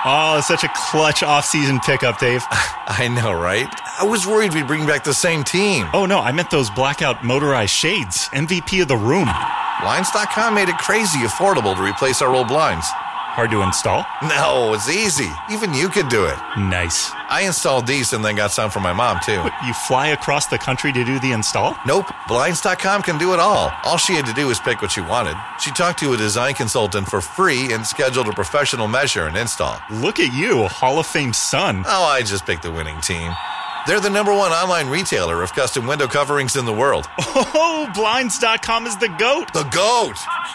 Oh, it's such a clutch off-season pickup, Dave. I know, right? I was worried we'd bring back the same team. Oh, no, I meant those blackout motorized shades. MVP of the room. Blinds.com made it crazy affordable to replace our old blinds. Hard to install? No, it's easy. Even you could do it. Nice. I installed these and then got some for my mom, too. What, you fly across the country to do the install? Nope. Blinds.com can do it all. All she had to do was pick what she wanted. She talked to a design consultant for free and scheduled a professional measure and install. Look at you, Hall of Fame son. Oh, I just picked the winning team. They're the #1 online retailer of custom window coverings in the world. Oh, Blinds.com is the GOAT. The GOAT!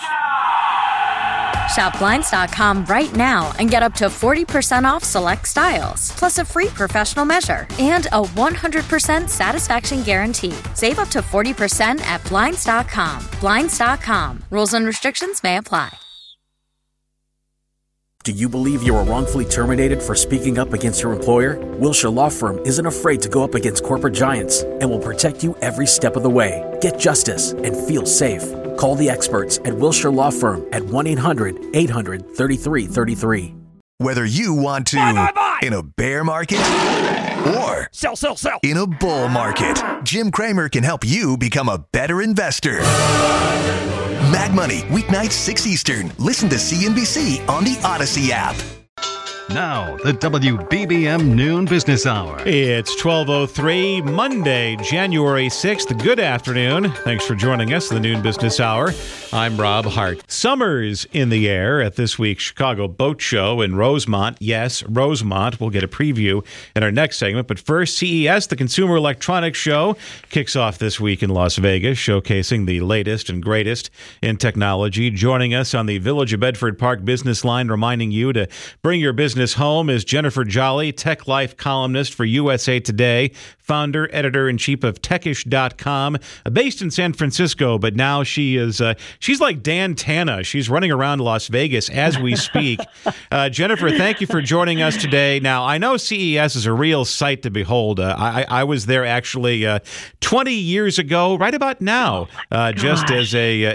Shop Blinds.com right now and get up to 40% off select styles, plus a free professional measure and a 100% satisfaction guarantee. Save up to 40% at Blinds.com. Blinds.com. Rules and restrictions may apply. Do you believe you were wrongfully terminated for speaking up against your employer? Wilshire Law Firm isn't afraid to go up against corporate giants and will protect you every step of the way. Get justice and feel safe. Call the experts at Wilshire Law Firm at 1-800-800-3333. Whether you want to in a bear market or sell in a bull market, Jim Cramer can help you become a better investor. Mad Money, weeknights 6 Eastern. Listen to CNBC on the Odyssey app. Now, the WBBM Noon Business Hour. It's 12:03, Monday, January 6th. Good afternoon. Thanks for joining us in the Noon Business Hour. I'm Rob Hart. Summer's in the air at this week's Chicago Boat Show in Rosemont. Yes, Rosemont. We'll get a preview in our next segment. But first, CES, the Consumer Electronics Show, kicks off this week in Las Vegas, showcasing the latest and greatest in technology. Joining us on the Village of Bedford Park business line, reminding you to bring your business home, is Jennifer Jolly, Tech Life columnist for USA Today, founder, editor-in-chief of Techish.com, based in San Francisco, but now she's like Dan Tana. She's running around Las Vegas as we speak. Jennifer, thank you for joining us today. Now, I know CES is a real sight to behold. I was there actually 20 years ago, right about now, just as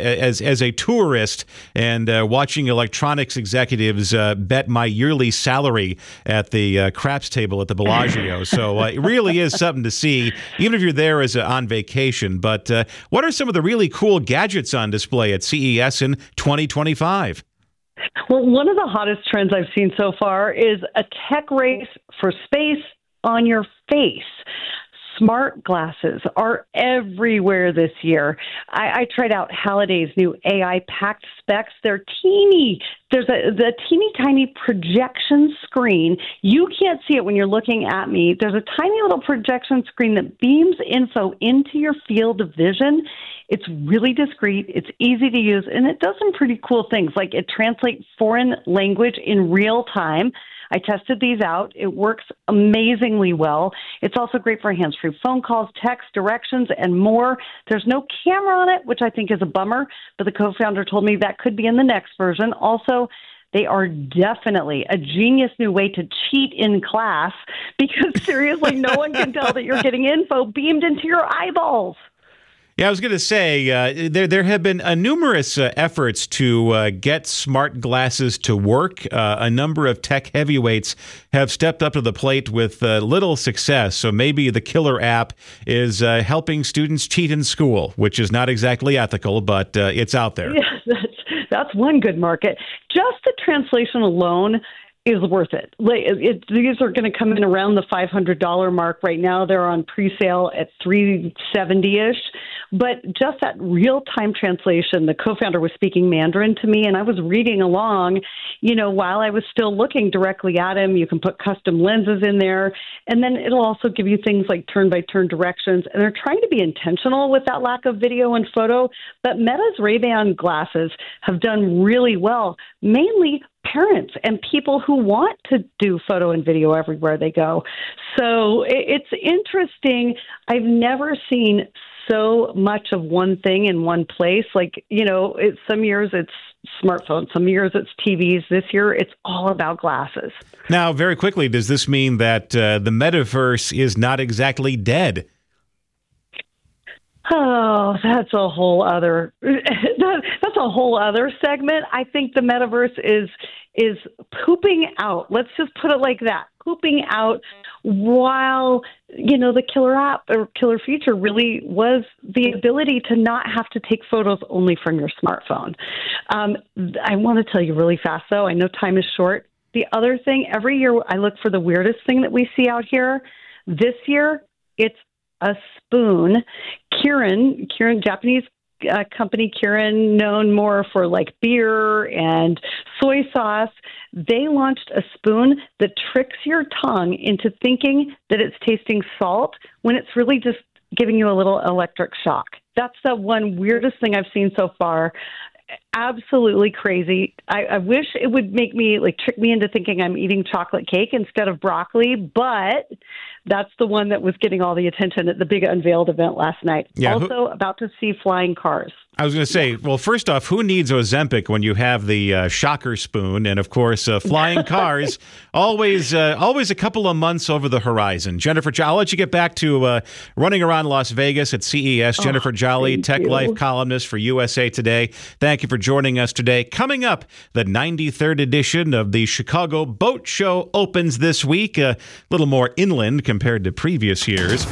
a tourist, and watching electronics executives bet my yearly salary at the craps table at the Bellagio. So it really is something to see, even if you're there as on vacation. But what are some of the really cool gadgets on display at CES in 2025? Well, one of the hottest trends I've seen so far is a tech race for space on your face. Smart glasses are everywhere this year. I tried out Halliday's new AI-packed specs. They're teeny. There's the teeny tiny projection screen. You can't see it when you're looking at me. There's a tiny little projection screen that beams info into your field of vision. It's really discreet. It's easy to use, and it does some pretty cool things, like it translates foreign language in real time. I tested these out. It works amazingly well. It's also great for hands-free phone calls, text, directions, and more. There's no camera on it, which I think is a bummer, but the co-founder told me that could be in the next version. Also, they are definitely a genius new way to cheat in class, because seriously, no one can tell that you're getting info beamed into your eyeballs. Yeah, I was going to say, there have been numerous efforts to get smart glasses to work. A number of tech heavyweights have stepped up to the plate with little success. So maybe the killer app is helping students cheat in school, which is not exactly ethical, but it's out there. Yes, that's one good market. Just the translation alone is worth it. These are going to come in around the $500 mark. Right now, they're on pre-sale at $370-ish. But just that real-time translation, the co-founder was speaking Mandarin to me, and I was reading along, while I was still looking directly at him. You can put custom lenses in there, and then it'll also give you things like turn-by-turn directions. And they're trying to be intentional with that lack of video and photo. But Meta's Ray-Ban glasses have done really well, mainly parents and people who want to do photo and video everywhere they go. So it's interesting. I've never seen so much of one thing in one place. Some years it's smartphones, some years it's TVs. This year it's all about glasses. Now, very quickly, does this mean that the metaverse is not exactly dead? Oh, that's a whole other segment. I think the metaverse is pooping out. Let's just put it like that. Pooping out while, the killer app or killer feature really was the ability to not have to take photos only from your smartphone. I want to tell you really fast, though. I know time is short. The other thing, every year I look for the weirdest thing that we see out here. This year, it's a spoon. Kirin, Japanese company Kirin, known more for like beer and soy sauce, they launched a spoon that tricks your tongue into thinking that it's tasting salt when it's really just giving you a little electric shock. That's the one weirdest thing I've seen so far. Absolutely crazy. I wish it would make me trick me into thinking I'm eating chocolate cake instead of broccoli, but that's the one that was getting all the attention at the big unveiled event last night. Yeah, also about to see flying cars. I was going to say, well, first off, who needs Ozempic when you have the shocker spoon? And, of course, flying cars, always a couple of months over the horizon. Jennifer, I'll let you get back to running around Las Vegas at CES. Jennifer Jolly, Tech Life columnist for USA Today. Thank you for joining us today. Coming up, the 93rd edition of the Chicago Boat Show opens this week, a little more inland compared to previous years.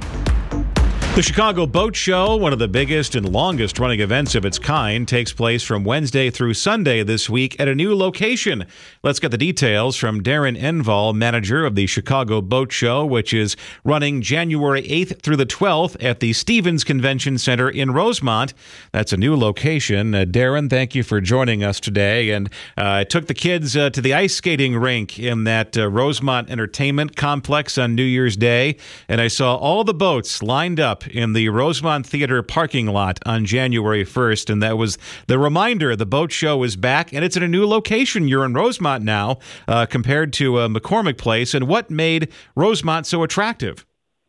The Chicago Boat Show, one of the biggest and longest running events of its kind, takes place from Wednesday through Sunday this week at a new location. Let's get the details from Darren Enval, manager of the Chicago Boat Show, which is running January 8th through the 12th at the Stevens Convention Center in Rosemont. That's a new location. Darren, thank you for joining us today. And I took the kids to the ice skating rink in that Rosemont Entertainment Complex on New Year's Day, and I saw all the boats lined up in the Rosemont Theater parking lot on January 1st, and that was the reminder the boat show is back, and it's in a new location. You're in Rosemont now compared to McCormick Place, and what made Rosemont so attractive?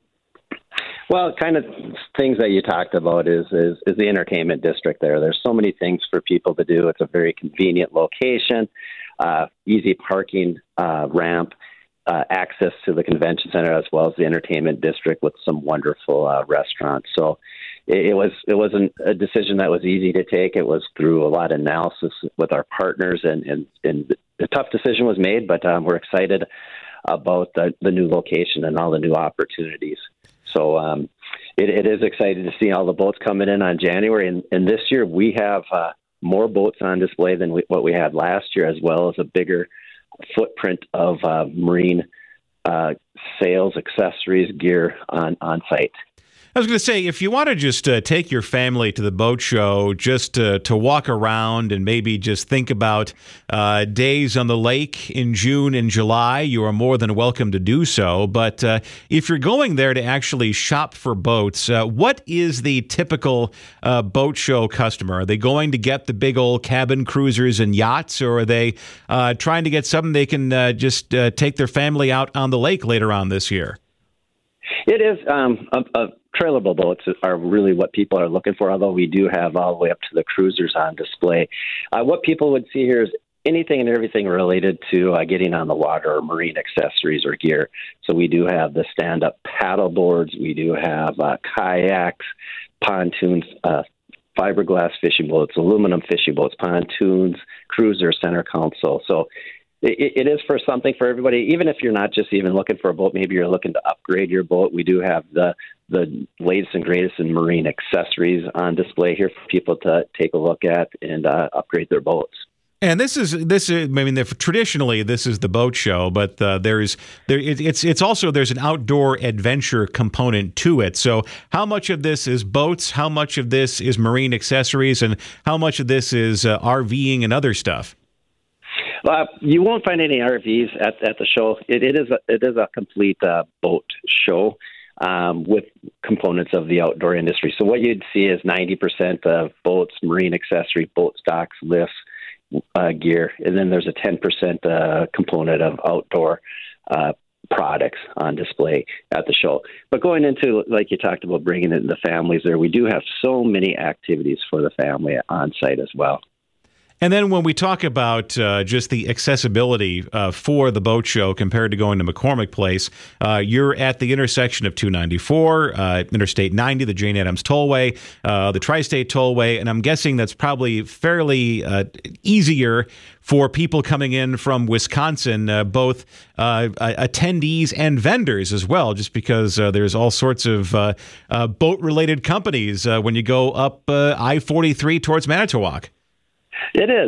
Well, kind of things that you talked about is the entertainment district there. There's so many things for people to do. It's a very convenient location, easy parking ramp, access to the convention center as well as the entertainment district with some wonderful restaurants. So it wasn't a decision that was easy to take. It was through a lot of analysis with our partners, and the tough decision was made, but we're excited about the new location and all the new opportunities. So it is exciting to see all the boats coming in on January. And this year we have more boats on display than what we had last year, as well as a bigger footprint of marine sales, accessories, gear on site. I was going to say, if you want to just take your family to the boat show just to walk around and maybe just think about days on the lake in June and July, you are more than welcome to do so. But if you're going there to actually shop for boats, what is the typical boat show customer? Are they going to get the big old cabin cruisers and yachts, or are they trying to get something they can just take their family out on the lake later on this year? It is trailable boats are really what people are looking for, although we do have all the way up to the cruisers on display. What people would see here is anything and everything related to getting on the water or marine accessories or gear. So we do have the stand-up paddle boards. We do have kayaks, pontoons, fiberglass fishing boats, aluminum fishing boats, pontoons, cruiser, center console. So it is for something for everybody. Even if you're not just even looking for a boat, maybe you're looking to upgrade your boat. We do have the latest and greatest in marine accessories on display here for people to take a look at and upgrade their boats. And this is. I mean, traditionally this is the boat show, but it's also there's an outdoor adventure component to it. So, how much of this is boats? How much of this is marine accessories? And how much of this is RVing and other stuff? You won't find any RVs at the show. It is a complete boat show with components of the outdoor industry. So what you'd see is 90% of boats, marine accessory, boat stocks, lifts, gear, and then there's a 10% component of outdoor products on display at the show. But going into, like you talked about, bringing in the families there, we do have so many activities for the family on site as well. And then when we talk about just the accessibility for the boat show compared to going to McCormick Place, you're at the intersection of 294, Interstate 90, the Jane Addams Tollway, the Tri-State Tollway, and I'm guessing that's probably fairly easier for people coming in from Wisconsin, both attendees and vendors as well, just because there's all sorts of boat-related companies when you go up I-43 towards Manitowoc. It is.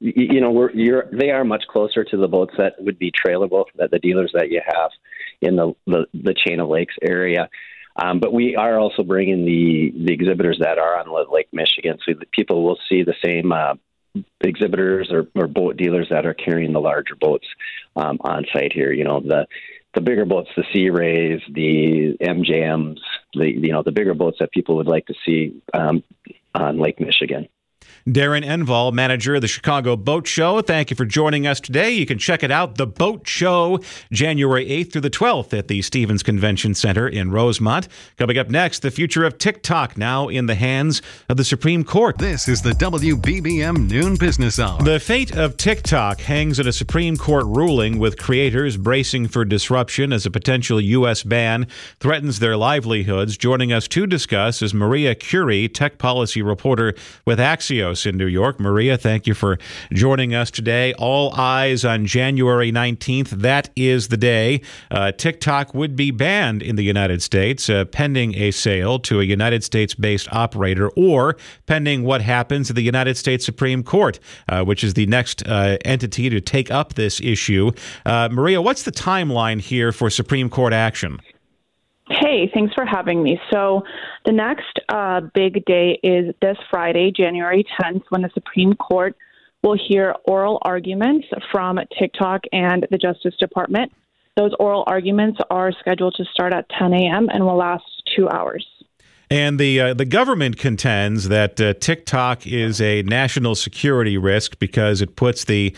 They are much closer to the boats that would be trailerable, that the dealers that you have in the Chain of Lakes area. But we are also bringing the exhibitors that are on Lake Michigan, so that people will see the same exhibitors or boat dealers that are carrying the larger boats on site here. The bigger boats, the Sea Rays, the MJMs, the bigger boats that people would like to see on Lake Michigan. Darren Enval, manager of the Chicago Boat Show. Thank you for joining us today. You can check it out, The Boat Show, January 8th through the 12th at the Stevens Convention Center in Rosemont. Coming up next, the future of TikTok, now in the hands of the Supreme Court. This is the WBBM Noon Business Hour. The fate of TikTok hangs on a Supreme Court ruling, with creators bracing for disruption as a potential U.S. ban threatens their livelihoods. Joining us to discuss is Maria Curie, tech policy reporter with Axios in New York. Maria, thank you for joining us today. All eyes on January 19th. That is the day TikTok would be banned in the United States, pending a sale to a United States-based operator, or pending what happens at the United States Supreme Court, which is the next entity to take up this issue. Maria, what's the timeline here for Supreme Court action? Hey, thanks for having me. So the next big day is this Friday, January 10th, when the Supreme Court will hear oral arguments from TikTok and the Justice Department. Those oral arguments are scheduled to start at 10 a.m. and will last 2 hours. And the government contends that TikTok is a national security risk because it puts the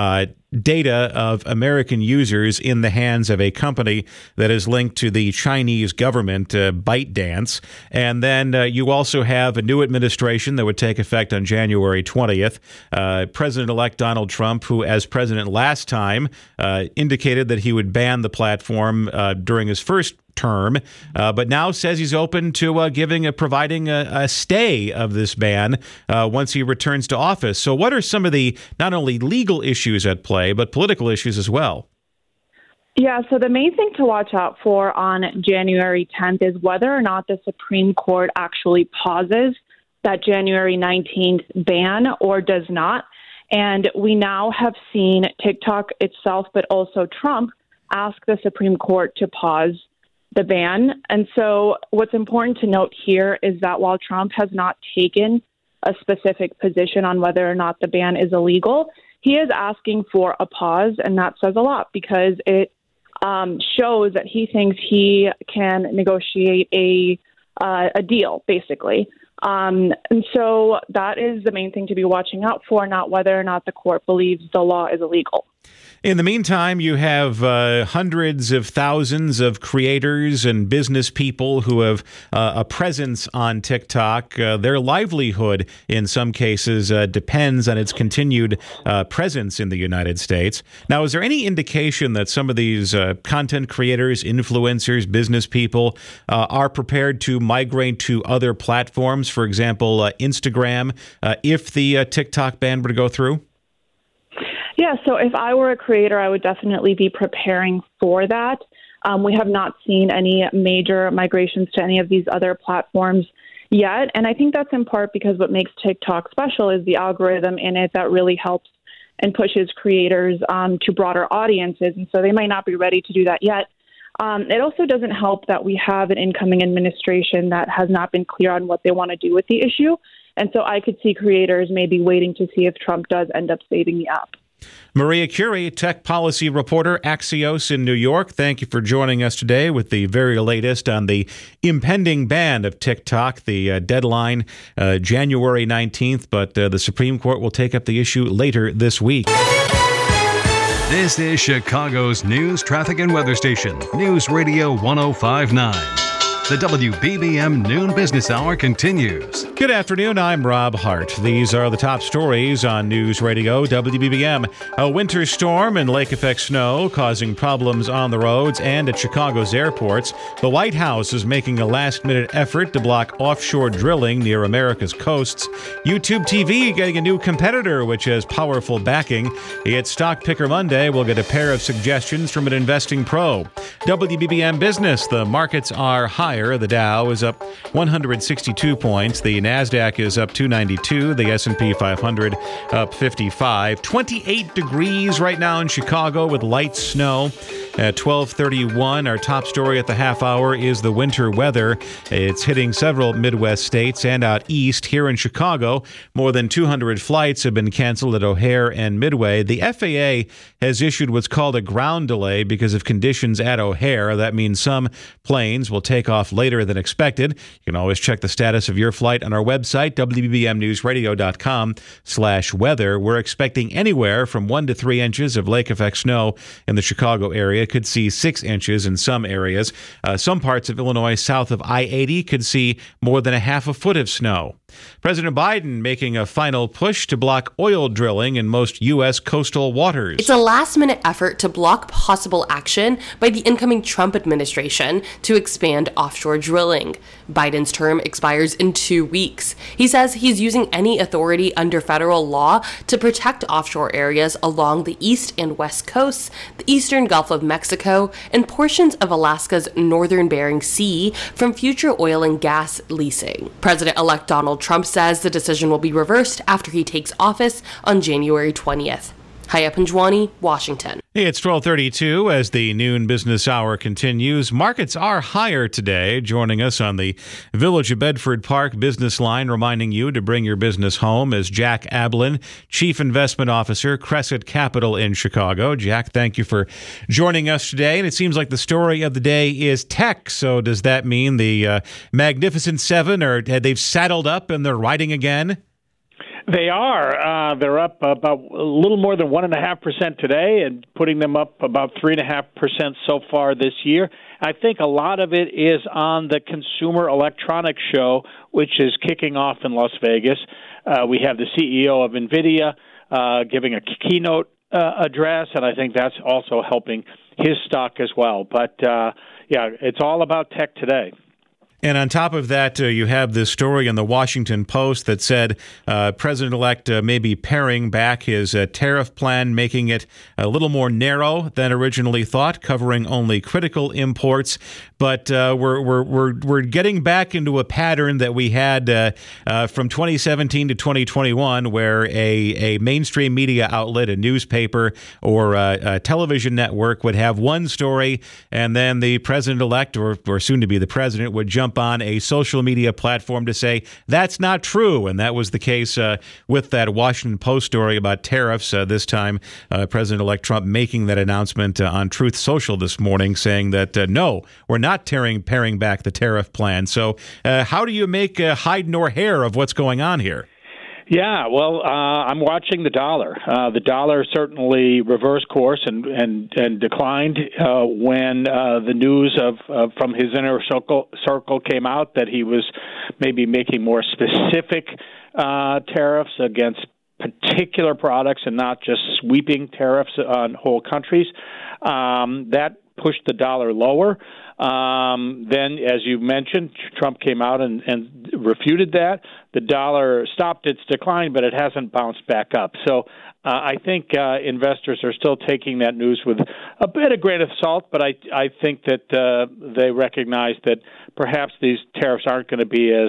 data of American users in the hands of a company that is linked to the Chinese government, ByteDance. And then you also have a new administration that would take effect on January 20th. President-elect Donald Trump, who as president last time indicated that he would ban the platform during his first term, but now says he's open to providing a stay of this ban once he returns to office. So what are some of the not only legal issues at play, but political issues as well? Yeah, so the main thing to watch out for on January 10th is whether or not the Supreme Court actually pauses that January 19th ban or does not. And we now have seen TikTok itself, but also Trump, ask the Supreme Court to pause the ban. And so what's important to note here is that while Trump has not taken a specific position on whether or not the ban is illegal, he is asking for a pause, and that says a lot because it shows that he thinks he can negotiate a deal, basically. And so that is the main thing to be watching out for, not whether or not the court believes the law is illegal. In the meantime, you have hundreds of thousands of creators and business people who have a presence on TikTok. Their livelihood, in some cases, depends on its continued presence in the United States. Now, is there any indication that some of these content creators, influencers, business people are prepared to migrate to other platforms, for example, Instagram, if the TikTok ban were to go through? Yeah, so if I were a creator, I would definitely be preparing for that. We have not seen any major migrations to any of these other platforms yet. And I think that's in part because what makes TikTok special is the algorithm in it that really helps and pushes creators to broader audiences. And so they might not be ready to do that yet. It also doesn't help that we have an incoming administration that has not been clear on what they want to do with the issue. And so I could see creators maybe waiting to see if Trump does end up saving the app. Maria Curie, tech policy reporter, Axios in New York. Thank you for joining us today with the very latest on the impending ban of TikTok. The deadline, January 19th, but the Supreme Court will take up the issue later this week. This is Chicago's news, traffic, and weather station, News Radio 105.9. The WBBM Noon Business Hour continues. Good afternoon, I'm Rob Hart. These are the top stories on News Radio WBBM. A winter storm and lake effect snow causing problems on the roads and at Chicago's airports. The White House is making a last-minute effort to block offshore drilling near America's coasts. YouTube TV getting a new competitor, which has powerful backing. It's Stock Picker Monday. We'll get a pair of suggestions from an investing pro. WBBM Business, the markets are higher. The Dow is up 162 points. The NASDAQ is up 292. The S&P 500 up 55. 28 degrees right now in Chicago with light snow. At 12:31, our top story at the half hour is the winter weather. It's hitting several Midwest states and out east. Here in Chicago, more than 200 flights have been canceled at O'Hare and Midway. The FAA has issued what's called a ground delay because of conditions at O'Hare. That means some planes will take off later than expected. You can always check the status of your flight on our website, WBBMNewsRadio.com/weather. We're expecting anywhere from 1 to 3 inches of lake effect snow in the Chicago area. Could see 6 inches in some areas. Some parts of Illinois south of I-80 could see more than a half a foot of snow. President Biden making a final push to block oil drilling in most U.S. coastal waters. It's a last-minute effort to block possible action by the incoming Trump administration to expand offshore drilling. Biden's term expires in 2 weeks. He says he's using any authority under federal law to protect offshore areas along the east and west coasts, the eastern Gulf of Mexico, and portions of Alaska's northern Bering Sea from future oil and gas leasing. President-elect Donald Trump says the decision will be reversed after he takes office on January 20th. Haya Panjwani, Washington. It's 12:32 as the noon business hour continues. Markets are higher today. Joining us on the Village of Bedford Park business line, reminding you to bring your business home, is Jack Ablin, Chief Investment Officer, Crescent Capital in Chicago. Jack, thank you for joining us today. And it seems like the story of the day is tech. So does that mean the Magnificent Seven, or they've saddled up and they're riding again? They are. They're up about a little more than 1.5% today, and putting them up about 3.5% so far this year. I think a lot of it is on the Consumer Electronics Show, which is kicking off in Las Vegas. We have the CEO of NVIDIA giving a keynote address, and I think that's also helping his stock as well. But, it's all about tech today. And on top of that, you have this story in the Washington Post that said President-elect may be paring back his tariff plan, making it a little more narrow than originally thought, covering only critical imports. But we're getting back into a pattern that we had from 2017 to 2021, where a mainstream media outlet, a newspaper or a television network, would have one story, and then the president-elect or soon to be the president would jump on a social media platform to say that's not true. And that was the case with that Washington Post story about tariffs. This time, President-elect Trump making that announcement on Truth Social this morning, saying that no, we're not paring back the tariff plan. So how do you make hide nor hair of what's going on here? Yeah, well, I'm watching the dollar. The dollar certainly reversed course and declined when the news from his inner circle came out that he was maybe making more specific tariffs against particular products and not just sweeping tariffs on whole countries. That pushed the dollar lower. Then, as you mentioned, Trump came out and refuted that. The dollar stopped its decline, but it hasn't bounced back up. So I think investors are still taking that news with a bit of grain of salt, but I think that they recognize that perhaps these tariffs aren't going to be as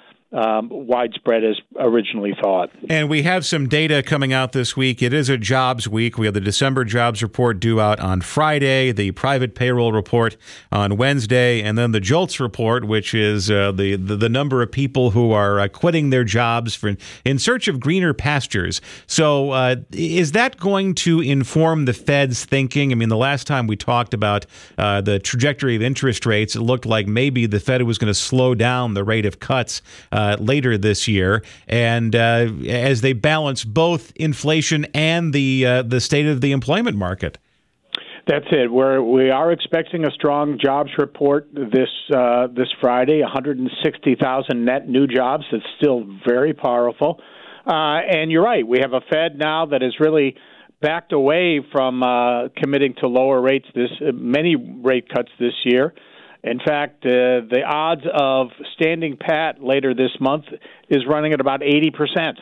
widespread as originally thought. And we have some data coming out this week. It is a jobs week. We have the December jobs report due out on Friday, the private payroll report on Wednesday, and then the JOLTS report, which is the number of people who are quitting their jobs in search of greener pastures. So is that going to inform the Fed's thinking? I mean, the last time we talked about the trajectory of interest rates, it looked like maybe the Fed was going to slow down the rate of cuts later this year, and as they balance both inflation and the state of the employment market. That's it. We are expecting a strong jobs report this Friday. 160,000 net new jobs. That's still very powerful. And you're right. We have a Fed now that has really backed away from committing to lower rates. Many rate cuts this year. In fact, the odds of standing pat later this month is running at about 80%.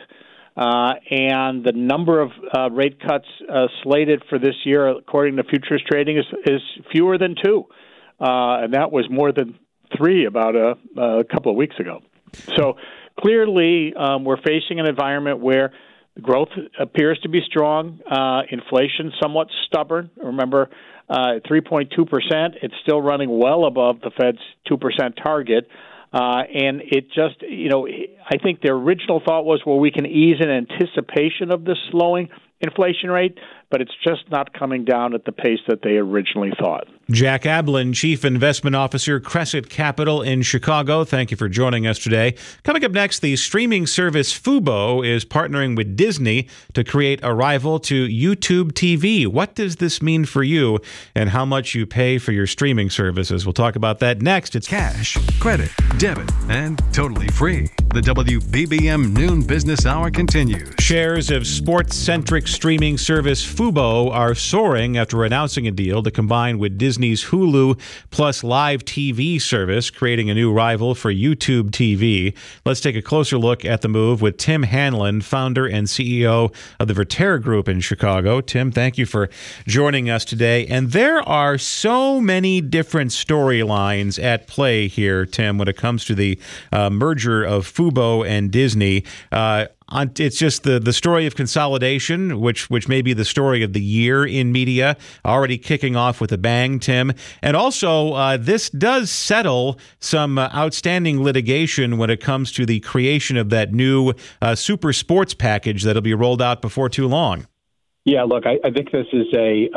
And the number of rate cuts slated for this year, according to futures trading, is fewer than 2. And that was more than 3 about a couple of weeks ago. So clearly, we're facing an environment where growth appears to be strong, inflation somewhat stubborn. Remember, 3.2%, it's still running well above the Fed's 2% target. And it just, I think their original thought was, well, we can ease in anticipation of this slowing inflation rate, but it's just not coming down at the pace that they originally thought. Jack Ablin, Chief Investment Officer, Crescent Capital in Chicago. Thank you for joining us today. Coming up next, the streaming service Fubo is partnering with Disney to create a rival to YouTube TV. What does this mean for you and how much you pay for your streaming services? We'll talk about that next. It's cash, credit, debit, and totally free. The WBBM Noon Business Hour continues. Shares of sports-centric streaming service Fubo are soaring after announcing a deal to combine with Disney's Hulu plus live TV service, creating a new rival for YouTube TV. Let's take a closer look at the move with Tim Hanlon, founder and CEO of the Vertera Group in Chicago. Tim, thank you for joining us today. And there are so many different storylines at play here, Tim, when it comes to the merger of Fubo and Disney. It's just the story of consolidation, which may be the story of the year in media, already kicking off with a bang, Tim. And also, this does settle some outstanding litigation when it comes to the creation of that new super sports package that'll be rolled out before too long. Yeah, look, I think this is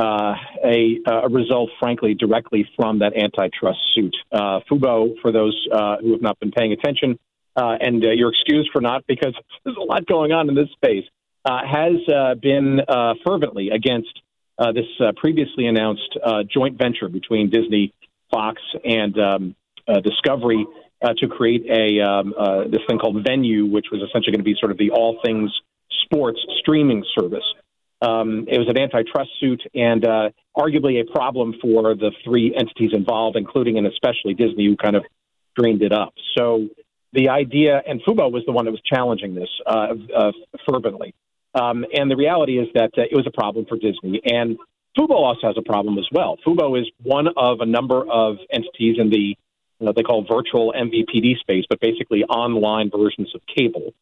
a result, frankly, directly from that antitrust suit. Fubo, for those who have not been paying attention, and you're excused for not, because there's a lot going on in this space, has been fervently against this previously announced joint venture between Disney, Fox, and Discovery to create this thing called Venue, which was essentially going to be sort of the all things sports streaming service. It was an antitrust suit and arguably a problem for the three entities involved, including and especially Disney, who kind of drained it up. So the idea, and Fubo was the one that was challenging this fervently. And the reality is that it was a problem for Disney. And Fubo also has a problem as well. Fubo is one of a number of entities in the, they call virtual MVPD space, but basically online versions of cable.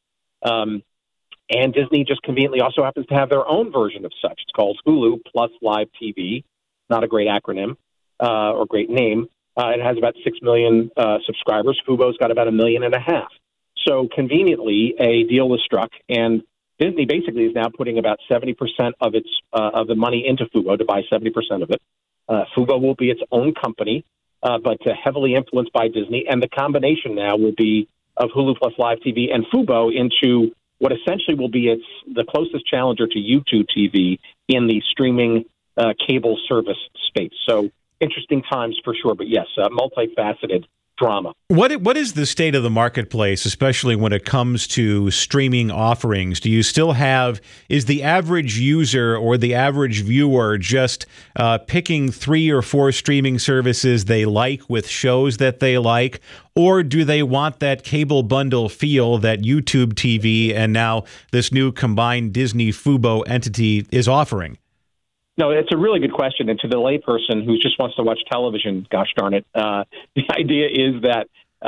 And Disney just conveniently also happens to have their own version of such. It's called Hulu plus Live TV. Not a great acronym or great name. It has about 6 million subscribers. Fubo's got about 1.5 million. So conveniently, a deal was struck, and Disney basically is now putting about 70% of its of the money into Fubo to buy 70% of it. Fubo will be its own company, but heavily influenced by Disney, and the combination now will be of Hulu plus Live TV and Fubo into what essentially will be the closest challenger to YouTube TV in the streaming cable service space. So interesting times for sure, but yes, multifaceted drama. What is the state of the marketplace, especially when it comes to streaming offerings? Do you still is the average user or the average viewer just picking 3 or 4 streaming services they like with shows that they like, or do they want that cable bundle feel that YouTube TV and now this new combined Disney Fubo entity is offering? No, it's a really good question. And to the layperson who just wants to watch television, gosh darn it, the idea is that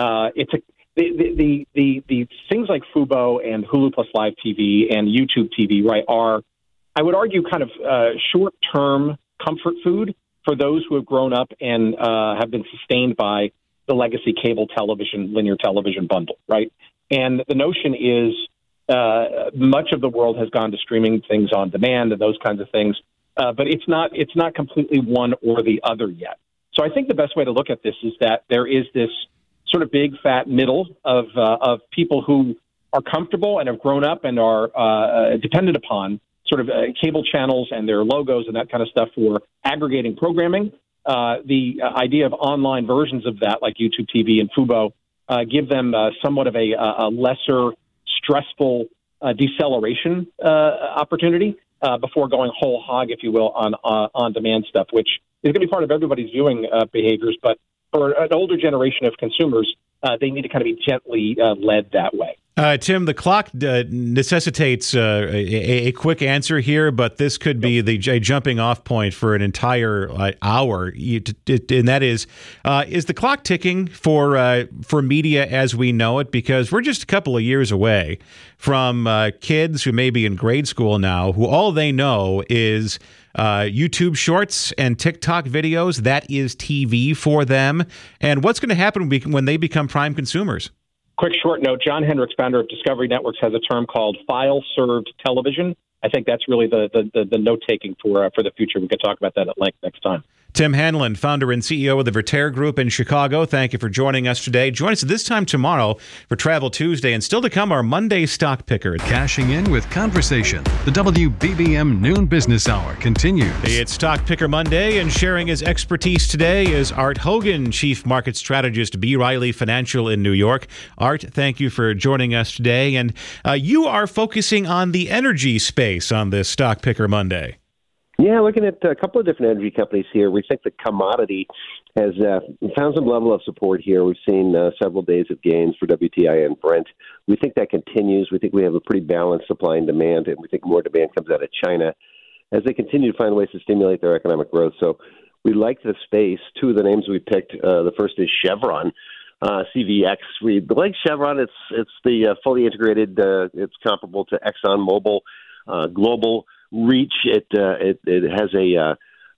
the things like Fubo and Hulu plus Live TV and YouTube TV, right, are, I would argue, kind of short-term comfort food for those who have grown up and have been sustained by the legacy cable television, linear television bundle, right? And the notion is much of the world has gone to streaming things on demand and those kinds of things. But it's not completely one or the other yet. So I think the best way to look at this is that there is this sort of big fat middle of people who are comfortable and have grown up and are dependent upon sort of cable channels and their logos and that kind of stuff for aggregating programming. The idea of online versions of that, like YouTube TV and Fubo, give them somewhat of a lesser stressful deceleration opportunity before going whole hog, if you will, on demand stuff, which is going to be part of everybody's viewing behaviors. But for an older generation of consumers, they need to kind of be gently led that way. Tim, the clock necessitates a quick answer here, but this could be a jumping off point for an entire hour. And that is the clock ticking for media as we know it? Because we're just a couple of years away from kids who may be in grade school now, who all they know is YouTube shorts and TikTok videos. That is TV for them. And what's going to happen when they become prime consumers? Quick short note, John Hendricks, founder of Discovery Networks, has a term called file-served television. I think that's really the note-taking for the future. We could talk about that at length next time. Tim Hanlon, founder and CEO of the Vertere Group in Chicago, thank you for joining us today. Join us at this time tomorrow for Travel Tuesday, and still to come, our Monday Stock Picker. Cashing in with conversation. The WBBM Noon Business Hour continues. It's Stock Picker Monday, and sharing his expertise today is Art Hogan, Chief Market Strategist, B. Riley Financial in New York. Art, thank you for joining us today, and you are focusing on the energy space on this Stock Picker Monday. Yeah, looking at a couple of different energy companies here. We think the commodity has found some level of support here. We've seen several days of gains for WTI and Brent. We think that continues. We think we have a pretty balanced supply and demand, and we think more demand comes out of China as they continue to find ways to stimulate their economic growth. So we like the space. Two of the names we picked, the first is Chevron. CVX. We like Chevron. It's the fully integrated. It's comparable to ExxonMobil global reach. It has a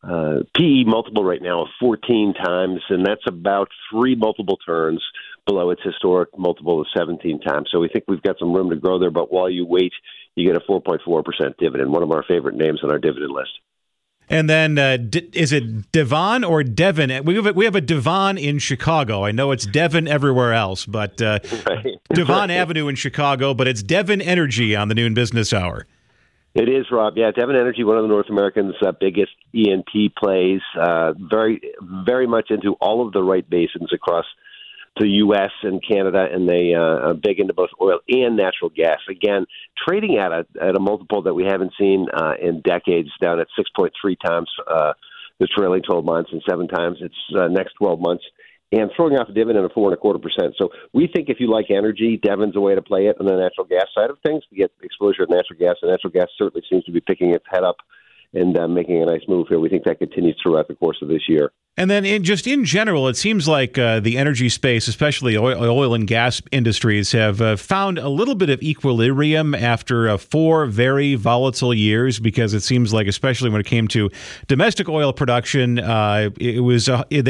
PE multiple right now of 14 times, and that's about 3 multiple turns below its historic multiple of 17 times. So we think we've got some room to grow there, but while you wait, you get a 4.4% dividend, one of our favorite names on our dividend list. And then, is it Devon or Devon? We have a Devon in Chicago. I know it's Devon everywhere else, but Devon Avenue in Chicago, but it's Devon Energy on the Noon Business Hour. It is, Rob. Yeah, Devon Energy, one of the North America's biggest E&P plays, very, very much into all of the right basins across the U.S. and Canada, and they are big into both oil and natural gas. Again, trading at a multiple that we haven't seen in decades, down at 6.3 times the trailing 12 months and 7 times its next 12 months, and throwing off a dividend of 4.25%. So we think if you like energy, Devon's a way to play it on the natural gas side of things to get exposure to natural gas. And natural gas certainly seems to be picking its head up and making a nice move here. We think that continues throughout the course of this year. And then in general, it seems like the energy space, especially oil and gas industries, have found a little bit of equilibrium after 4 very volatile years, because it seems like, especially when it came to domestic oil production, it was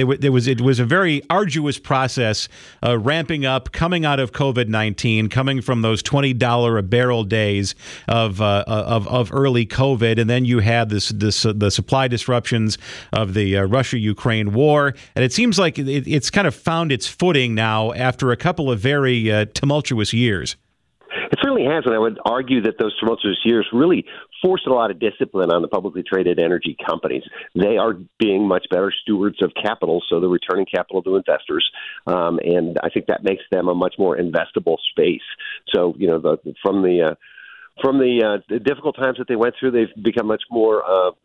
a very arduous process ramping up, coming out of COVID-19, coming from those $20 a barrel days of early COVID, and then you had the supply disruptions of the Russia-Ukraine war, and it seems like it's kind of found its footing now after a couple of very tumultuous years. It certainly has, and I would argue that those tumultuous years really forced a lot of discipline on the publicly traded energy companies. They are being much better stewards of capital, so they're returning capital to investors, and I think that makes them a much more investable space. So, you know, from the difficult times that they went through, they've become much more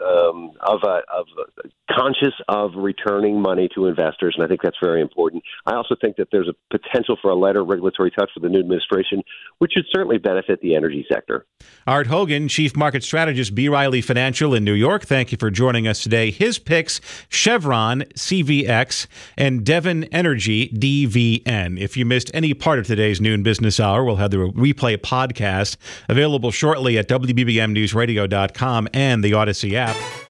conscious of returning money to investors, and I think that's very important. I also think that there's a potential for a lighter regulatory touch for the new administration, which should certainly benefit the energy sector. Art Hogan, Chief Market Strategist, B. Riley Financial in New York, thank you for joining us today. His picks, Chevron, CVX, and Devon Energy, DVN. If you missed any part of today's Noon Business Hour, we'll have the replay podcast available shortly at WBBMNewsRadio.com and the Odyssey app.